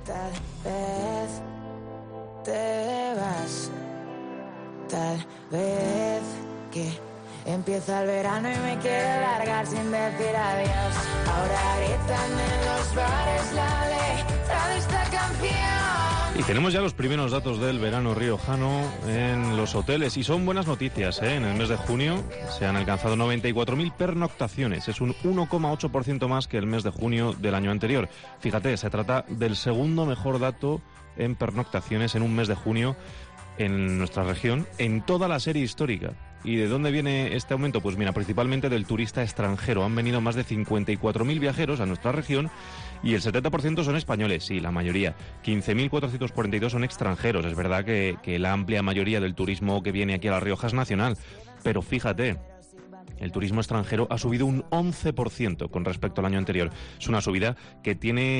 Tal vez te vas, tal vez que empieza el verano y me quiero largar sin decir adiós. Ahora gritan en los bares la letra de esta canción. Y tenemos ya los primeros datos del verano riojano en los hoteles y son buenas noticias, ¿eh? En el mes de junio se han alcanzado 94.000 pernoctaciones, es un 1,8% más que el mes de junio del año anterior. Fíjate, se trata del segundo mejor dato en pernoctaciones en un mes de junio en nuestra región, en toda la serie histórica. ¿Y de dónde viene este aumento? Pues mira, principalmente del turista extranjero. Han venido más de 54.000 viajeros a nuestra región y el 70% son españoles, sí, la mayoría. 15.442 son extranjeros. Es verdad que la amplia mayoría del turismo que viene aquí a La Rioja es nacional, pero fíjate, el turismo extranjero ha subido un 11% con respecto al año anterior. Es una subida que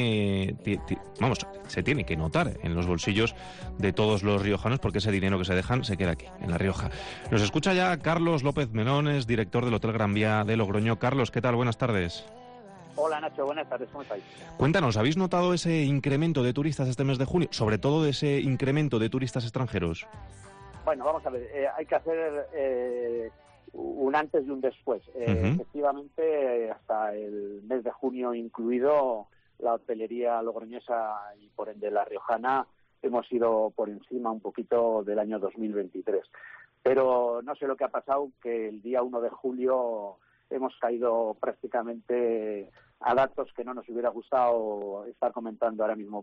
se tiene que notar en los bolsillos de todos los riojanos porque ese dinero que se dejan se queda aquí, en La Rioja. Nos escucha ya Carlos López Melones, director del Hotel Gran Vía de Logroño. Carlos, ¿qué tal? Buenas tardes. Hola Nacho, buenas tardes, ¿cómo estáis? Cuéntanos, ¿habéis notado ese incremento de turistas este mes de junio? Sobre todo de ese incremento de turistas extranjeros. Bueno, vamos a ver, hay que hacer un antes y un después. Efectivamente, hasta el mes de junio incluido, la hotelería logroñesa y por ende la riojana hemos ido por encima un poquito del año 2023. Pero no sé lo que ha pasado, que el día 1 de julio hemos caído prácticamente a datos que no nos hubiera gustado estar comentando ahora mismo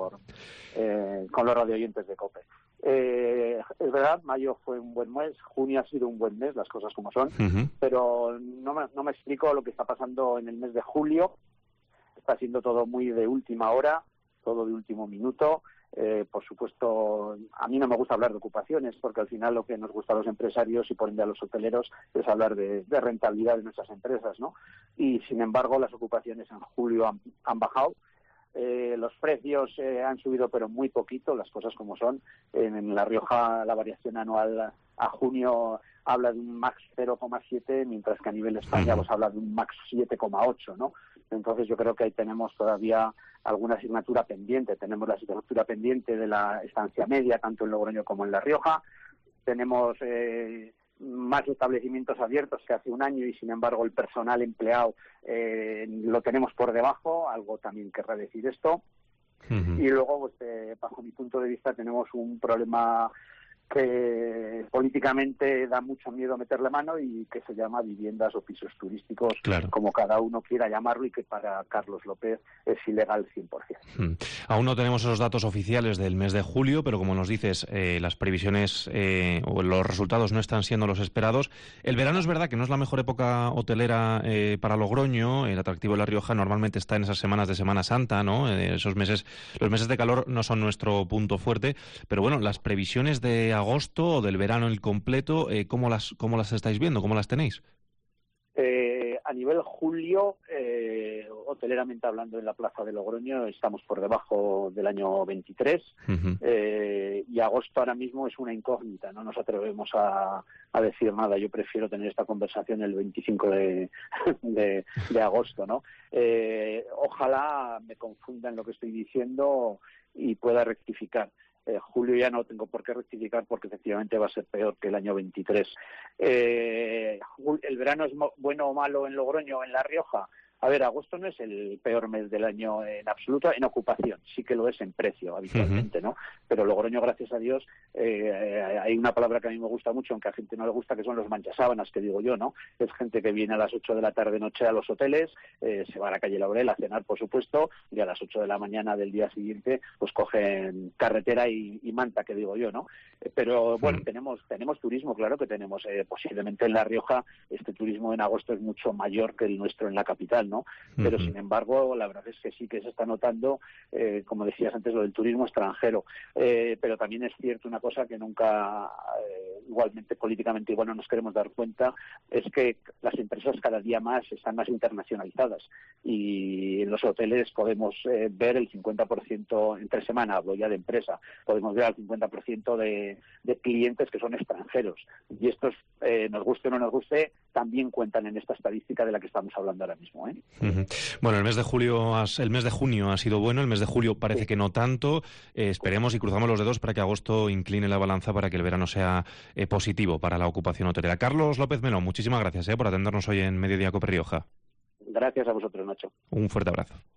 con los radioyentes de COPE. Es verdad, mayo fue un buen mes, junio ha sido un buen mes, las cosas como son, pero no me explico lo que está pasando en el mes de julio. Está siendo todo muy de última hora, todo de último minuto. Por supuesto, a mí no me gusta hablar de ocupaciones, porque al final lo que nos gusta a los empresarios y por ende a los hoteleros es hablar de rentabilidad de nuestras empresas, ¿no? Y sin embargo, las ocupaciones en julio han bajado. Los precios han subido, pero muy poquito, las cosas como son. En La Rioja la variación anual a junio habla de un max 0,7, mientras que a nivel España pues habla de un max 7,8, ¿no? Entonces yo creo que ahí tenemos todavía alguna asignatura pendiente. Tenemos la asignatura pendiente de la estancia media, tanto en Logroño como en La Rioja. Tenemos más establecimientos abiertos que hace un año y sin embargo el personal empleado lo tenemos por debajo, algo también querrá decir esto. Y luego, pues, bajo mi punto de vista, tenemos un problema que políticamente da mucho miedo meterle mano y que se llama viviendas o pisos turísticos, claro, como cada uno quiera llamarlo, y que para Carlos López es ilegal 100%. Aún no tenemos esos datos oficiales del mes de julio, pero como nos dices, las previsiones o los resultados no están siendo los esperados. El verano es verdad que no es la mejor época hotelera para Logroño. El atractivo de La Rioja normalmente está en esas semanas de Semana Santa, ¿no? Esos meses, los meses de calor no son nuestro punto fuerte, pero bueno, las previsiones de agosto o del verano el completo, ¿cómo las estáis viendo? ¿Cómo las tenéis? A nivel julio, hoteleramente hablando, en la plaza de Logroño estamos por debajo del año 23 y agosto ahora mismo es una incógnita, no nos atrevemos a decir nada. Yo prefiero tener esta conversación el 25 de agosto, ¿no? Ojalá me confunda en lo que estoy diciendo y pueda rectificar. Julio ya no tengo por qué rectificar porque efectivamente va a ser peor que el año 23. ¿El verano es bueno o malo en Logroño o en La Rioja? A ver, agosto no es el peor mes del año en absoluto en ocupación, sí que lo es en precio habitualmente, ¿no? Pero Logroño, gracias a Dios, hay una palabra que a mí me gusta mucho, aunque a gente no le gusta, que son los manchasábanas, que digo yo, ¿no? Es gente que viene a las 8 de la tarde-noche a los hoteles, se va a la calle Laurel a cenar, por supuesto, y a las 8 de la mañana del día siguiente pues cogen carretera y manta, que digo yo, ¿no? Pero bueno, tenemos turismo, claro que tenemos. Posiblemente en La Rioja este turismo en agosto es mucho mayor que el nuestro en la capital, ¿no? Pero sin embargo, la verdad es que sí que se está notando, como decías antes, lo del turismo extranjero. Pero también es cierto una cosa que nunca igualmente políticamente igual no nos queremos dar cuenta, es que las empresas cada día más están más internacionalizadas y en los hoteles podemos ver el 50% entre semana, hablo ya de empresa, podemos ver al 50% de clientes que son extranjeros y estos, nos guste o no nos guste, también cuentan en esta estadística de la que estamos hablando ahora mismo. Bueno, el mes de junio ha sido bueno, el mes de julio parece que no tanto. Esperemos y cruzamos los dedos para que agosto incline la balanza para que el verano sea positivo para la ocupación hotelera. Carlos López Melón, muchísimas gracias por atendernos hoy en Mediodía Cope Rioja. Gracias a vosotros, Nacho. Un fuerte abrazo.